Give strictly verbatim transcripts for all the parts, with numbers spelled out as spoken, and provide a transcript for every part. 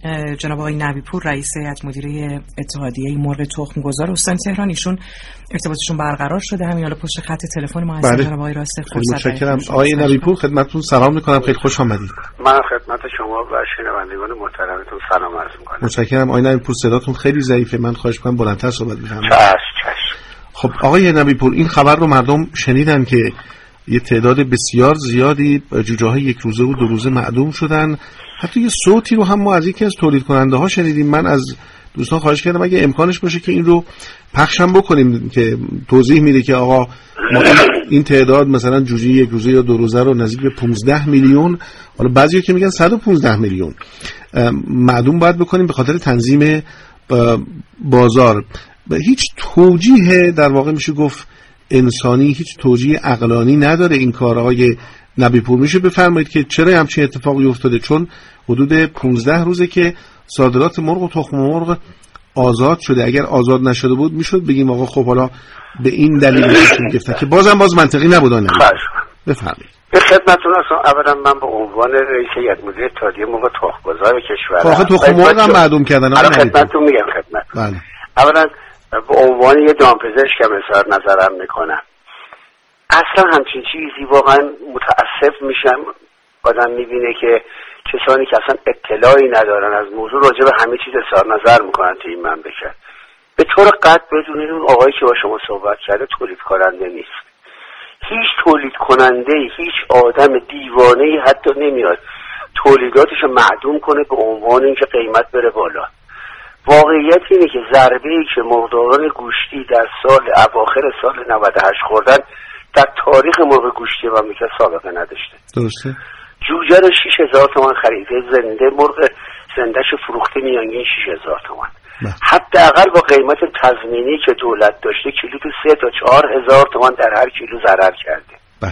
جناب آقای نبی‌پور رئیس هیئت مدیره اتحادیه مرغ تخم‌گذار استان تهران، ایشون ارتباطشون برقرار شده، همین حالا پشت خط تلفن ما هستن. جناب آقای راسته فرصت متشکرم. آقای نبی‌پور خدمتتون سلام می‌کنم، خیلی خوش آمدید. من خدمت شما و شنوندگان محترمتون سلام عرض می‌کنم. متشکرم. آقای نبی‌پور صداتون خیلی ضعیفه، من خواهش می‌کنم بلندتر صحبت بفرمایید. چش چش. خب آقای نبی‌پور، این خبر رو مردم شنیدن که یه تعداد بسیار زیادی جوجه‌های یک روزه و دو روزه معدوم شدن. حتی یه صوتی رو هم ما از یکی از تولید کننده ها شنیدیم. من از دوستان خواهش کردم اگه امکانش باشه که این رو پخشم بکنیم که توضیح میده که آقا ما این تعداد مثلا جوجه یک روزه یا دو روزه رو نزدیک به پانزده میلیون، حالا بعضیا که میگن صد و پانزده میلیون معدوم باید بکنیم به خاطر تنظیم بازار. هیچ توجیه در واقع میشه گفت انسانی، هیچ توجیه عقلانی نداره این کار. آقای نبی‌پور میشه بفرمایید که چرا همچین اتفاقی افتاده؟ چون حدود پانزده روزه که صادرات مرغ و تخم مرغ آزاد شده. اگر آزاد نشده بود میشد بگیم آقا خب حالا به این دلیل میشون گفته که بازم باز منطقی نبودن. بفرمایید. به خدمتتون هستم. اولا من به عنوان رئیس هیئت مدیره اتحادیه مرغ تخم‌گذار کشور آخه تخم مرغ هم معدوم کردن. حالا خدمتتون میگم خدمت. بله. اولا به عنوان یه دامپزشکم اظهار نظرم میکنم. اصلا همچین چیزی واقعا متاسف میشم آدم میبینه که کسانی که اصلا اطلاعی ندارن از موضوع راجع به همه چیز اظهار نظر میکنن تو این مملکت. به طور قطع بدونید اون آقایی که با شما صحبت کرده تولید کننده نیست. هیچ تولید کننده، هیچ آدم دیوانه‌ای حتی نمیاد تولیداتشو معدوم کنه به عنوان اینکه قیمت بره بالا. واقعیت اینه که ضربه‌ای که مرغداران گوشتی در سال اواخر سال نود و هشت خوردن در تاریخ مرغ گوشتی مملکت سابقه نداشته. درسته. جوجه رو شش هزار تومان خریده، زنده مرغ زندهش فروخته میانگین شش هزار تومان. حداقل با قیمت تضمینی که دولت داشته کیلو تو سه تا چهار هزار تومان در هر کیلو ضرر کرده. بله.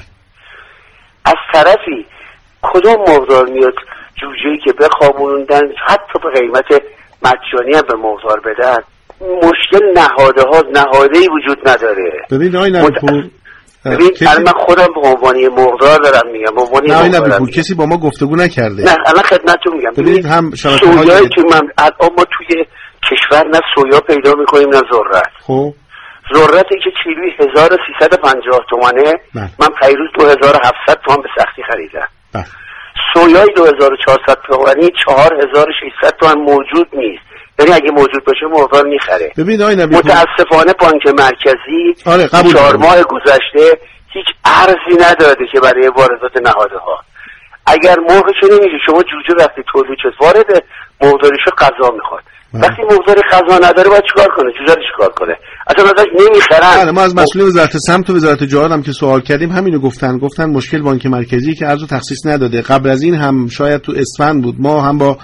از طرفی کدوم مرغدار میاد جوجه‌ای که بخوابوندن حتی به قیمت مجانی هم به مرغدار بدن؟ مشکل نهاده ها، نهاده‌ای وجود نداره. ببین آقای نبی‌پور، ببین کسی... من خودم به عنوان مرغدار دارم میگم، به عنوان نه نبی‌پور کسی با ما گفتگو نکرده. نه الان خدمتتون میگم. ببینید هم سویایی که من الان ما توی کشور نه سویا پیدا میکنیم نه ذرت. خب ذرتی که کیلویی هزار و سیصد و پنجاه تومانه، من پیروز دو هزار و هفتصد تومان به سختی خریدم. بله. سویای دو هزار و چهارصد تومانی چهار هزار و ششصد تومان موجود نیست. یعنی اگه موجود باشه مرغدار میخره. ببین آقای نبی‌پور، متاسفانه بانک مرکزی آره چهار ماه گذشته هیچ ارزی نداده که برای واردات نهاده ها. اگر مرغ که نمیشه شما جوجه وقتی تولید شد وارد مرغداریشو غذا میخواد. وقتی مرغداری غذا نداره باید چیکار کنه؟ جوجه رو چیکار کنه؟ اصلا ازش نمیخرن. بله، ما از مسئولین وزارت سمت و وزارت جهاد هم که سوال کردیم همینو گفتن. گفتن مشکل بانک مرکزی که ارزو تخصیص نداده. قبل از این هم شاید تو اسفند بود ما هم با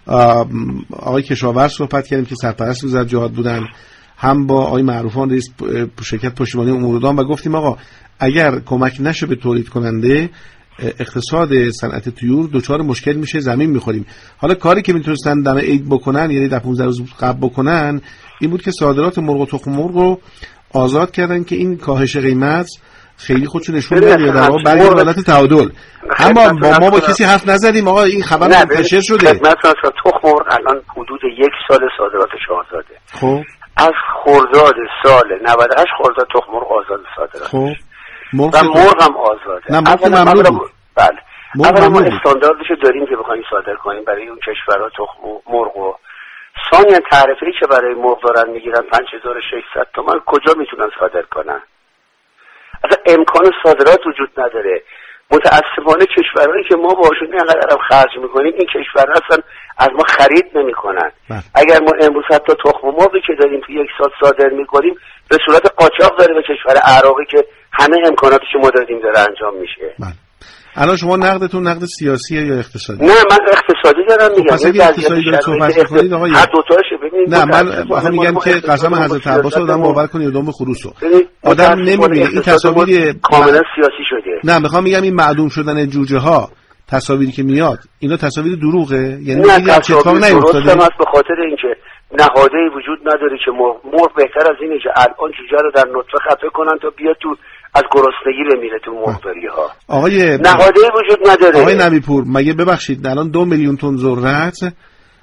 آقای کشاورز صحبت کردیم که سرپرست وزارت جهاد بودن، هم با آقای معروفان رئیس شرکت پشتیبانی امور دام و گفتیم آقا اگر کمک نشه به تولید کننده اقتصاد صنعت طیور دچار مشکل میشه، زمین میخوریم. حالا کاری که میتونستن دم عید بکنن، یعنی در پانزده روز قبل بکنن، این بود که صادرات مرغ و تخم مرغ رو آزاد کردن که این کاهش قیمت خیلی خودشو نشون میده یا در واقع برای حالت تعادل. اما با ما با کسی حرف نزدیم آقا این خبر منتشر شده. مثلا تخم مرغ الان حدود یک سال صادراتش آزاده. خب از خرداد سال نود و هشت خرداد تخم مرغ آزاد صادرات. خب مرغ و مرغ هم آزاده. نه مرغ ممنوع بود. بله. اولا ما استانداردشو داریم که بخوایم صادر کنیم برای اون کشورها تخم مرغ و ثانیا تعرفه‌ای که برای مرغ دارن میگیرن پنج هزار و ششصد تومان کجا میتونن صادر کنن؟ اصلا امکان صادرات وجود نداره. متاسفانه کشورهایی که ما باشون اینقدر هم خرج میکنیم این کشورها اصلا از ما خرید نمیکنن. اگر ما امروز حتی تخم مرغی که داریم تو یک سال صادر میکنیم به صورت قاچاق داره به کشور عراقی که همه امکاناتش ما دادیم داره انجام میشه. بله. الان شما نقدتون نقد سیاسیه یا اقتصادی؟ نه من اقتصادی دارم میگم. پس اگه اقتصادی دارید صحبت می‌کنید آقا هر دو تاشه ببینید. نه من واقعا میگم که قسم حضرت عباس رو آدم باور کنه یا دم خروسو. آدم نمی‌بینه این تصاویر کاملا سیاسی شده. نه میخوام میگم این معدوم شدن جوجه ها تصاویری که میاد اینا تصاویر دروغه، یعنی میگم اتفاق نیفتاده. درسته به خاطر اینکه نهاده‌ای وجود نداره که مرغ بهتر از اینه که الان جوجه رو در نطفه خفه کنن تا بیاد تو از گرسنگی بمیره تو مرغداری ها. آقای نهاده‌ای وجود نداره. آقای نبی‌پور مگه ببخشید الان دو میلیون تن ذرت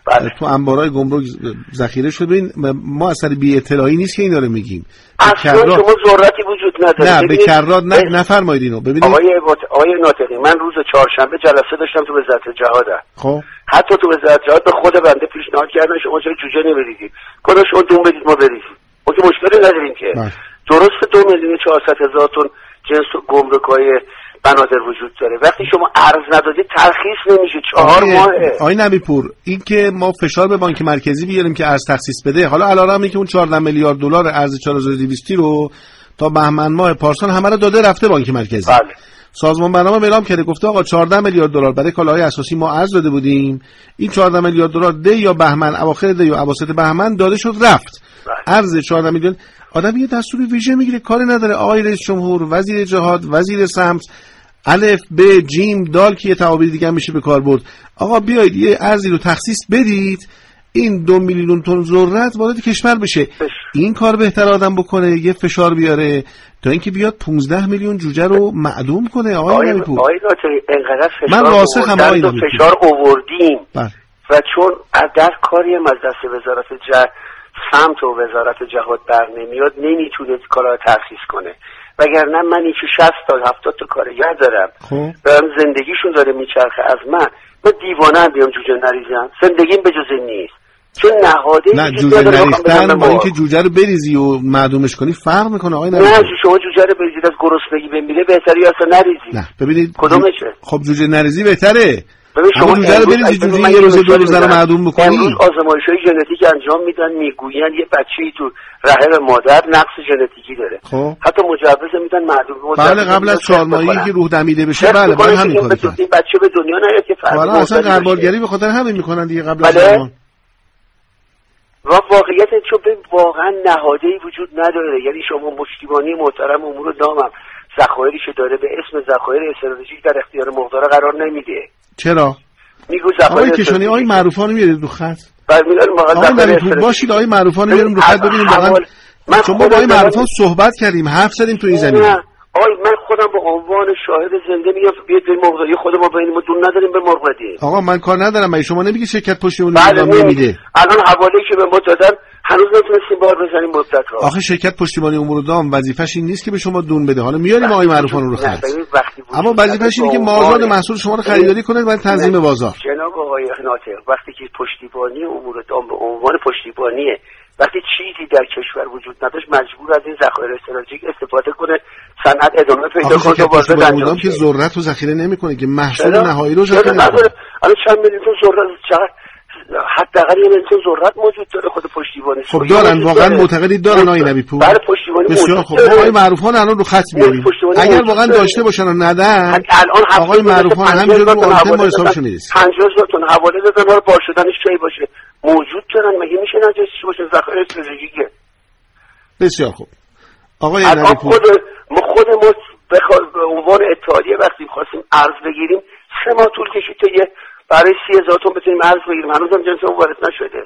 بله. تو انبارای گمرک ذخیره شده. ببین ما اثر بی اطلاعی نیست که اینا رو میگیم. اصلا شما ذرتی وجود نداره. نه به کرات نه نفرمایید اینو. ببینید آقای آقای ناطقی، من روز چهارشنبه جلسه داشتم تو وزارت جهاد. خب حتی تو وزارت جهاد به خود بنده پیشنهاد کردن شما چرا جوجه نمیریزید؟ گفتم شما دون بدید ما بریزیم. ما که مشکلی نداریم که. بله. درسته دو میلیون چهارصد هزار تن جنس گمرکای بنادر وجود داره. وقتی شما ارز ندادید ترخیص نمیشه. چهار ماهه. آقای نبی‌پور این که ما فشار به بانک مرکزی بیاریم که ارز تخصیص بده، حالا علارم اینه که اون چهارده میلیارد دلار ارز چهار هزار و دویست رو تا بهمن ماه پارسال همه رو داده رفته بانک مرکزی. بله. سازمان برنامه اعلام کرده گفته آقا چهارده میلیارد دلار برای کالاهای اساسی ما ارز داده بودیم، این چهارده میلیارد دلار دی یا بهمن اواخر دی یا اواسط بهمن داده شد رفت. بله. ارز چهارده میلیون آدم یه دستور ویژه میگیره کاری نداره. آقای رئیس جمهور، وزیر جهاد، وزیر سمت، الف ب جیم دال که یه تعابیر دیگه میشه به کار برد. آقا بیایید یه ارزی رو تخصیص بدید این دو میلیون تن ذرت وارد کشور بشه. این کار بهتر آدم بکنه، یه فشار بیاره تا اینکه بیاد پانزده میلیون جوجه رو معدوم کنه. آقای نبی‌پور آقای ناطقی انقدر فشار من راسخم آقای نبی‌پور فشار آوردیم و چون در کاری از دست وزارت جهاد سمت و وزارت جهاد بر نمیاد نمیتونه کالا تخصیص کنه. وگرنه من این که شصت تا هفتاد تا کارگر دارم دارم زندگیشون داره میچرخه از من من دیوانه هم بیام جوجه نریزم. زندگیم به جز نیست چون نهاده نه جوجه نریختن با اینکه جوجه رو بریزی و معدومش کنی فرق میکنه آقای نبی‌پور. نه شما جوجه رو بریزید از گرسنگی بمیره بهتره یا اصلا نریزید. نه ببینید کدومشه؟ خب جوجه نریزی بهتره. ببین شما جوجه رو بریزی جوجه یه روز دو روز رو معدوم بکنی. امروز آزمایش‌های ژنتیک انجام میدن میگوین یه بچه‌ای تو رحم مادر نقص ژنتیکی داره. خب حتی مجوز میدن معدوم. بله قبل از چهار ماهگی که روح دمیده بشه بله من همین کارو کردم. این بچه به دنیا نیاد که فرق والا اصلا غربالگری به خاطر همین میکنن دیگه قبل بله؟ از زمان. و واقعیت چون واقعا نهاده‌ای وجود نداره. یعنی شما پشتیبانی محترم امور دامم ذخایرش داره به اسم ذخایر استراتژیک در اختیار مقدار قرار نمیده. چرا؟ میگو ذخایر آقای کشانی آقای معروفان میارید رو خط. بعد میگن ما ذخایر باشید آقای معروفان میاریم رو خط ببینیم واقعا چون ما با آقای معروفان صحبت کردیم حرف زدیم تو این زمینه. آقای من خودم به عنوان شاهد زنده میگم بیاید به مرغداری خود ما ببینیم ما دون نداریم به مرغ بدیم. آقا من کار ندارم مگه شما نمیگی شرکت پشتیبانی بله امور نمیده؟ الان حواله‌ای که به ما دادن هنوز نتونستیم بار بزنیم مدت‌ها. آخه شرکت پشتیبانی امور دام وظیفه‌ش این نیست که به شما دون بده. حالا میاریم آقای معروفان رو خط. اما وظیفه‌ش اینه که مازاد محصول شما رو خریداری کنه برای تنظیم بازار. جناب آقای ناطق وقتی که پشتیبانی امور دام به عنوان پشتیبانیه وقتی چیزی در کشور وجود نداشت مجبور از این ذخایر استراتژیک استفاده کنه صنعت ادامه پیدا کنه تا بازار انجام که ذرت رو ذخیره نمیکنه که محصول نهایی رو ذخیره کنه. الان چند میلیون تن ذرت چقدر حداقل یه میلیون تن ذرت موجود داره خود پشتیبانی. خب دارن واقعا معتقدی دارن آقای نبی‌پور؟ بله پشتیبانی بسیار خب آقای معروفان الان رو خط میاریم اگر واقعا داشته باشن و ندن الان آقای معروفان همینجوری رو آنتن ما حسابشو میرسیم پنجاه هزار تن حواله دادن رو بار شدنش کی باشه موجود دارن مگه میشه نجاسی باشه ذخایر استراتژیکه. بسیار خوب آقای نبی‌پور خود ما خود ما به عنوان اتحادیه وقتی خواستیم ارز بگیریم سه ماه طول کشید تا یه برای سی هزار تن بتونیم ارز بگیریم هنوز هم جنس اون وارد نشده.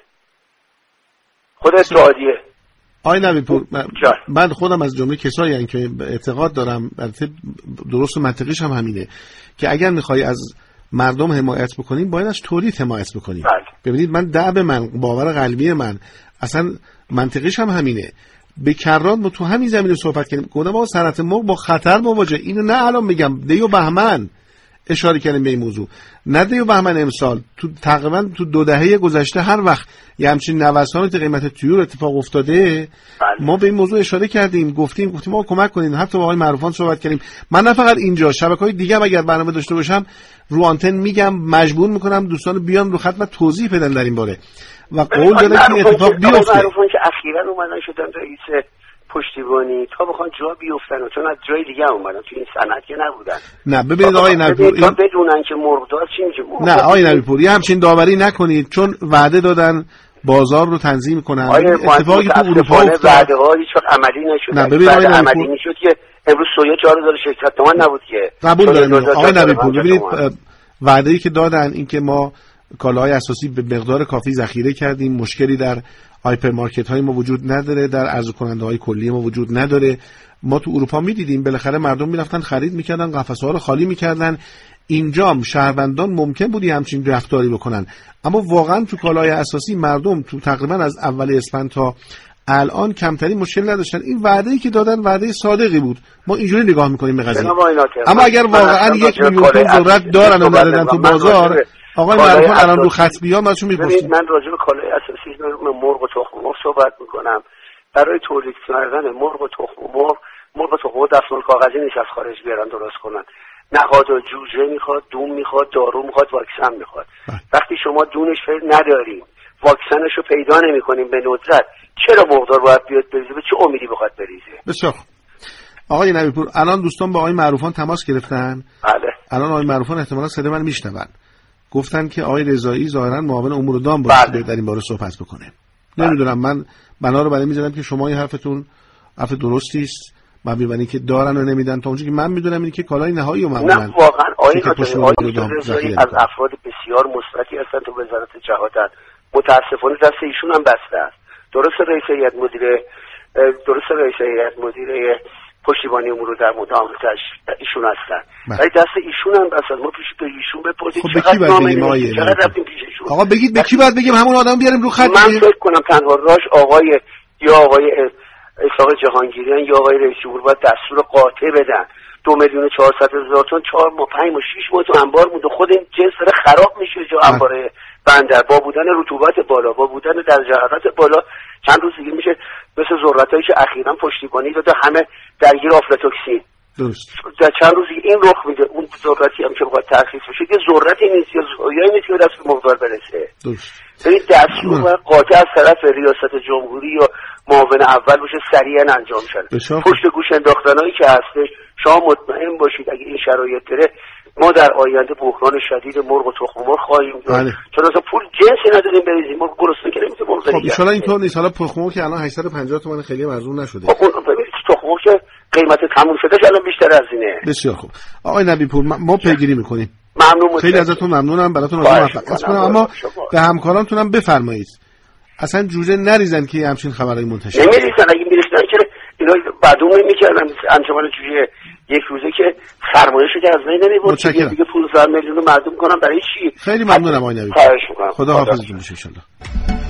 خود اتحادیه آقای نبی‌پور من, من خودم از جمله کسایی ام که اعتقاد دارم البته درست و منطقیش هم همینه که اگر میخوای از مردم حمایت بکنیم باید از تولید حمایت بکنیم. بله. ببینید من دعب من باور قلبی من اصلا منطقیش هم همینه. به کرات ما تو همین زمینه صحبت کردیم گفتم ما صنعت مرغ با خطر مواجه. اینو نه الان میگم دی و بهمن اشاره کردیم به این موضوع نه دی و بهمن امسال تو تقریبا تو دو دهه گذشته هر وقت یه همچین نوسانی تو قیمت طیور اتفاق افتاده بله. ما به این موضوع اشاره کردیم گفتیم گفتیم ما کمک کنین حتی با آقای معروفان صحبت کردیم. من نه فقط اینجا شبکه‌های دیگه اگر برنامه داشته باشم رو آنتن میگم مجبور میکنم دوستان بیان رو خط و توضیح بدن در این باره و قول داده که اتفاق بیفته. معروفان که اخیراً اومدن شدن رئیس پشتیبانی تا بخوان جا بیفتن و چون از جای دیگه هم اومدن تو این صنعت که نبودن. نه ببینید آقای نبی‌پور تا بدونن که مرغدار چی میشه. نه آقای نبی‌پور یه همچین داوری نکنید چون وعده دادن بازار رو تنظیم کنن. اتفاقی تو اروپا افتاد وعده ها هیچ وقت عملی نشد. نه ببینید آقای عملی نشد که امروز سویا چهار هزار و ششصد تومان نبود که قبول دارم آقای نبی‌پور. ببینید وعده‌ای که دادن این که ما کالاهای اساسی به مقدار کافی ذخیره کردیم مشکلی در هایپرمارکت های ما وجود نداره در عرضه کننده های کلی ما وجود نداره. ما تو اروپا میدیدیم بالاخره مردم میرفتن خرید میکردن قفسه ها رو خالی میکردن اینجام شهروندان ممکن بودی همچین رفتاری بکنن، اما واقعا تو کالای اساسی مردم تو تقریبا از اول اسفند تا الان کمتری مشکل نداشتن. این وعده‌ای که دادن وعده صادقی بود، ما اینجوری نگاه میکنیم به قضیه. اما اگر واقعا یک میلیون تن ذرت دارن و ندادن تو بازار، آقای معروفان الان رو خط بیان ازشون میپرسیم. من راجع به کالای اساسی مرغ و تخم مرغ صحبت میکنم. برای تولید کردن مرغ و تخم مرغ، مرغ و تخم مرغ دستمال کاغذی نیست از خارج بیارن درست کنن. نهاد و جوجه میخواد، دون میخواد، دارو میخواد، واکسن میخواد. وقتی شما دونش نداریم، واکسنش رو پیدا نمیکنیم به ندرت، چرا مقدار باید بیاد بریزه؟ به چه امیدی بخواد بریزه؟ بسیار آقای نبی‌پور، الان دوستان با آقای معروفان تماس گرفتن. بله. الان آقای معروفان احتمالاً صدای من میشنون. گفتن که آقای رضایی ظاهراً معاون امور دام باشه بله. در این باره صحبت بکنه. بله. نمیدونم، من بنا رو برای میذارم که شما این حرفتون حرف درستی است. مبنی بر اینکه دارن و نمیدن، تا اونجایی که من میدونم اینه که کالای نهایی و معمولاً نه واقعا آقای رضایی از افراد بسیار مثبتی هستن تو وزارت جهادت. متاسفانه دست ایشون هم بسته است. درست رئیس هیئت مدیره درست رئیس هیئت مدیره پشتیبانی امور در مدامتش ایشون هستن، ولی دست ایشون هم بسته. ما پیش به ایشون بپرسیم خب چقدر نامه چقدر رفتیم پیش ایشون. آقا بگید به کی باید بگیم همون آدم بیاریم رو خط؟ من فکر کنم تنها راش آقای یا آقای اسحاق جهانگیریان یا آقای رئیس جمهور باید دستور قاطع بدن. دو میلیون و چهارصد هزار تن چهار ماه پنج ماه شش ماه تو انبار مونده. خود این جنس داره خراب میشه جو انبار بندر، با بودن رطوبت بالا، با بودن درجه حرارت بالا، چند روز دیگه میشه مثل ذرتایی که اخیراً پشتیبانی داده همه درگیر آفلاتوکسین. درست. در چند روز دیگه این رخ میده. اون ذرتی هم که باید ترخیص بشه یه ذرتی نیست یا زویایی نیست که دست مقدار برسه. درست. یعنی دستور باید قاطع از طرف ریاست جمهوری یا معاون اول باشه، سریعا انجام شده. پشت گوش انداختنایی که هستش شما مطمئن باشید اگه این شرایط داره ما در آینده بحران شدید مرغ و تخم مرغ خواهیم داشت. چون اصلا پول جنسی نداریم بریزیم، ما گرسنه که نمیتونیم مرغ بریزیم. خب ان شاء الله اینطور نیست. حالا تخم مرغ که الان هشتصد و پنجاه تومان خیلی ارزون نشده. خب ببینید تخم مرغ که قیمت تموم شده الان بیشتر از اینه. بسیار خوب آقای نبی‌پور، ما پیگیری میکنیم. ممنون. خیلی ازتون ممنونم، براتون آرزوی موفقیت کنم. اما به همکارانتونم بفرمایید اصلا جوجه نریزن که همچین خبرای منتشر نمیریزن. اگه میریزن که اینا بعدوم نمیکردن انجمن جوجه یک روزه که سرمایه‌شو که از بین نمیبرد دیگه پانزده میلیون مردم کنم برای چی؟ خیلی ممنونم آقای نبی. خواهش می‌کنم. خدا حافظتون باشه ان شاء الله.